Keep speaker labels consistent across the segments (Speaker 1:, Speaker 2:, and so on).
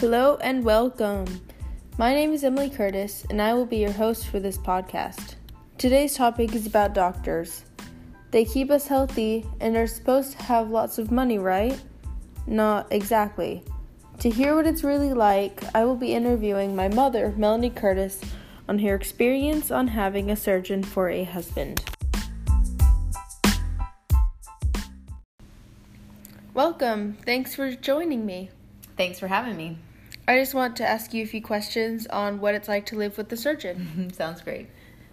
Speaker 1: Hello and welcome. My name is Emily Curtis, and I will be your host for this podcast. Today's topic is about doctors. They keep us healthy and are supposed to have lots of money, right? Not exactly. To hear what it's really like, I will be interviewing my mother, Melanie Curtis, on her experience on having a surgeon for a husband. Welcome. Thanks for joining me.
Speaker 2: Thanks for having me.
Speaker 1: I just want to ask you a few questions on what it's like to live with a surgeon.
Speaker 2: Sounds great.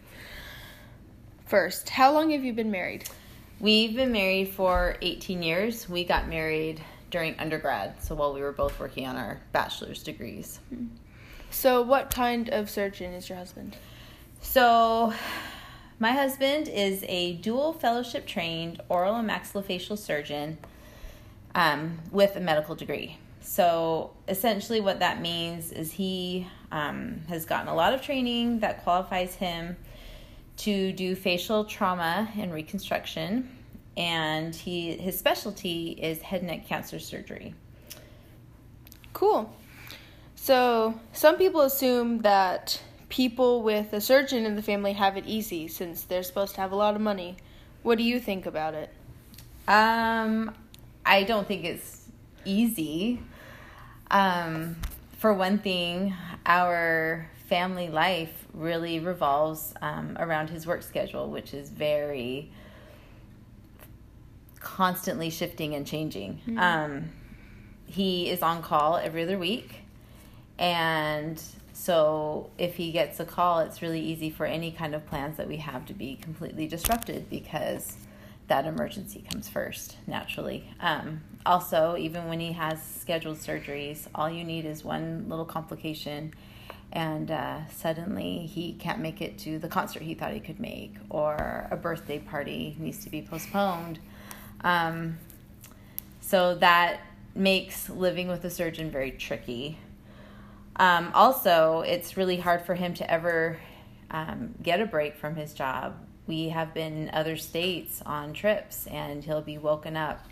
Speaker 1: First, how long have you been married?
Speaker 2: We've been married for 18 years. We got married during undergrad, so while we were both working on our bachelor's degrees.
Speaker 1: So what kind of surgeon is your husband?
Speaker 2: So my husband is a dual fellowship trained oral and maxillofacial surgeon with a medical degree. So essentially what that means is he has gotten a lot of training that qualifies him to do facial trauma and reconstruction, and his specialty is head and neck cancer surgery.
Speaker 1: Cool. So some people assume that people with a surgeon in the family have it easy since they're supposed to have a lot of money. What do you think about it?
Speaker 2: I don't think it's easy. For one thing, our family life really revolves around his work schedule, which is very constantly shifting and changing.
Speaker 1: Mm-hmm.
Speaker 2: He is on call every other week, and so if he gets a call, it's really easy for any kind of plans that we have to be completely disrupted because that emergency comes first, naturally. Also, even when he has scheduled surgeries, all you need is one little complication, and suddenly he can't make it to the concert he thought he could make, or a birthday party needs to be postponed. So that makes living with a surgeon very tricky. Also, it's really hard for him to ever get a break from his job. We have been in other states on trips, and he'll be woken up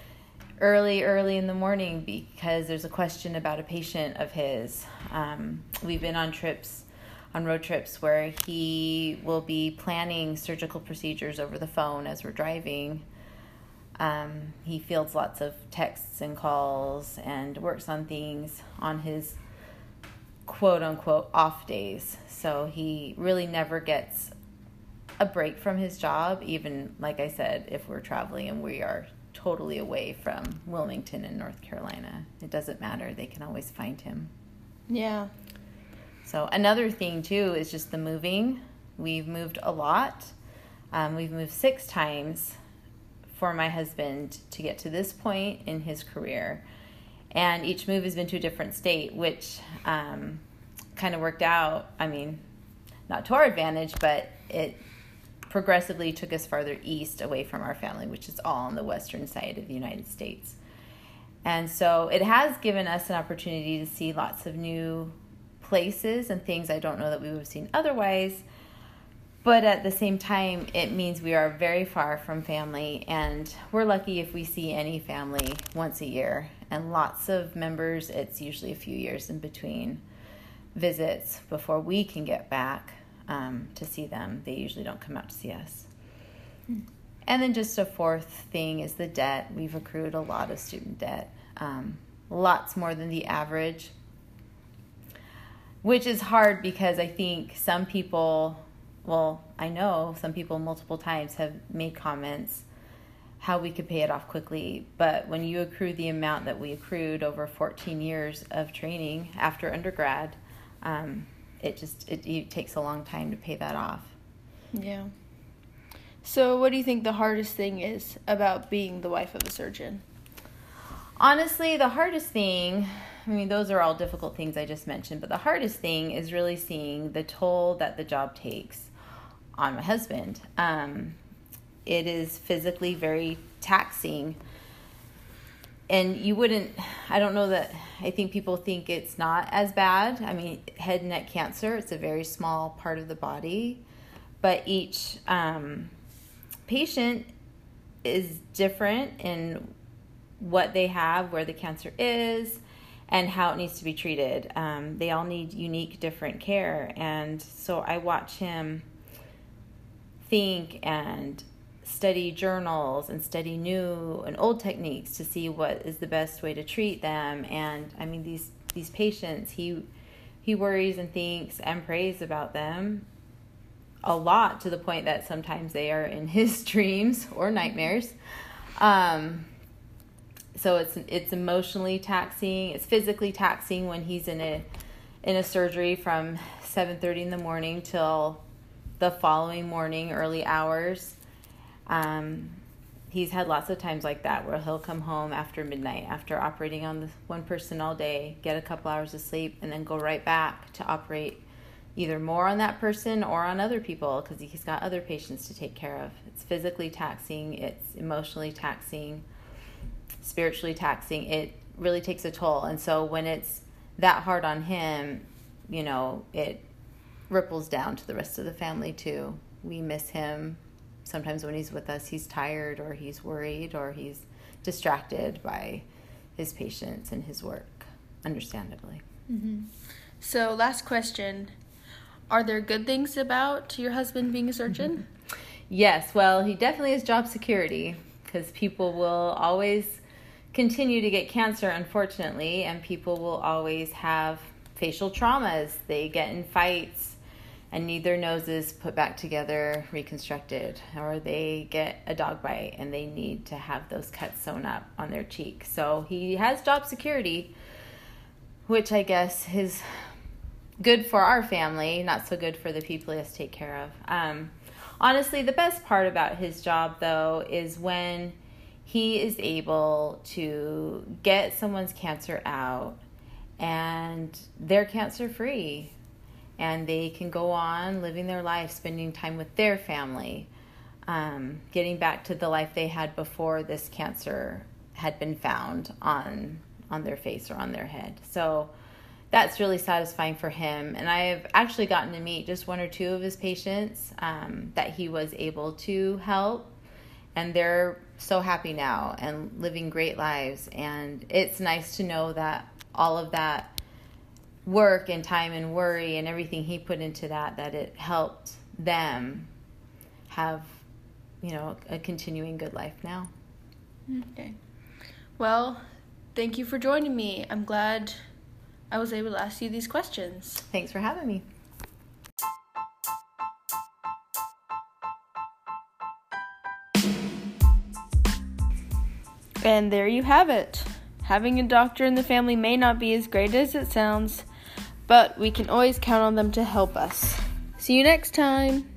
Speaker 2: early in the morning because there's a question about a patient of his. We've been on road trips where he will be planning surgical procedures over the phone as we're driving. He fields lots of texts and calls and works on things on his quote-unquote off days. So he really never gets a break from his job, even, like I said, if we're traveling and we are totally away from Wilmington in North Carolina. It doesn't matter. They can always find him.
Speaker 1: Yeah.
Speaker 2: So another thing, too, is just the moving. We've moved a lot. We've moved 6 times for my husband to get to this point in his career. And each move has been to a different state, which kind of worked out. I mean, not to our advantage, but it progressively took us farther east away from our family, which is all on the western side of the United States. And so it has given us an opportunity to see lots of new places and things I don't know that we would have seen otherwise. But at the same time, it means we are very far from family, and we're lucky if we see any family once a year. And lots of members, it's usually a few years in between visits before we can get back to see them. They usually don't come out to see us. And then just a fourth thing is the debt. We've accrued a lot of student debt, lots more than the average, which is hard because I think some people, I know some people multiple times have made comments how we could pay it off quickly. But when you accrue the amount that we accrued over 14 years of training after undergrad, it takes a long time to pay that off. Yeah.
Speaker 1: So what do you think the hardest thing is about being the wife of a surgeon?
Speaker 2: Honestly, the hardest thing, those are all difficult things I just mentioned, but the hardest thing is really seeing the toll that the job takes on my husband. It is physically very taxing. And I think people think it's not as bad. Head and neck cancer, it's a very small part of the body, but each patient is different in what they have, where the cancer is, and how it needs to be treated. They all need unique, different care. And so I watch him think and study journals and study new and old techniques to see what is the best way to treat them. And I mean, these patients, he worries and thinks and prays about them a lot, to the point that sometimes they are in his dreams or nightmares. So it's emotionally taxing. It's physically taxing when he's in a surgery from 7:30 in the morning till the following morning, early hours. He's had lots of times like that where he'll come home after midnight, after operating on one person all day, get a couple hours of sleep, and then go right back to operate either more on that person or on other people, because he's got other patients to take care of. It's physically taxing. It's emotionally taxing, spiritually taxing. It really takes a toll. And so when it's that hard on him, it ripples down to the rest of the family too. We miss him. Sometimes when he's with us, he's tired, or he's worried, or he's distracted by his patients and his work, understandably.
Speaker 1: Mm-hmm. So last question. Are there good things about your husband being a surgeon?
Speaker 2: Yes. Well, he definitely has job security, because people will always continue to get cancer, unfortunately, and people will always have facial traumas. They get in fights and need their noses put back together, reconstructed, or they get a dog bite and they need to have those cuts sewn up on their cheek. So he has job security, which I guess is good for our family, not so good for the people he has to take care of. Honestly, the best part about his job, though, is when he is able to get someone's cancer out and they're cancer-free, and they can go on living their life, spending time with their family, getting back to the life they had before this cancer had been found on their face or on their head. So that's really satisfying for him. And I have actually gotten to meet just one or two of his patients that he was able to help, and they're so happy now and living great lives. And it's nice to know that all of that work and time and worry and everything he put into that it helped them have, a continuing good life now.
Speaker 1: Okay. Well, thank you for joining me. I'm glad I was able to ask you these questions.
Speaker 2: Thanks for having me.
Speaker 1: And there you have it. Having a doctor in the family may not be as great as it sounds, but we can always count on them to help us. See you next time.